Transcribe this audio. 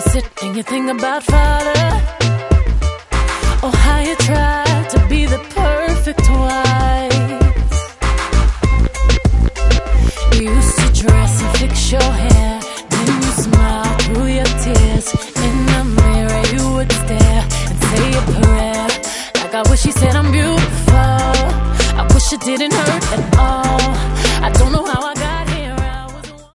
sit and you think about father. Oh, how you tried to be the perfect wife. You used to dress and fix your hair, then you smile through your tears. In the mirror you would stare and say a prayer, like I wish he said I'm beautiful. I wish it didn't hurt at all. I don't know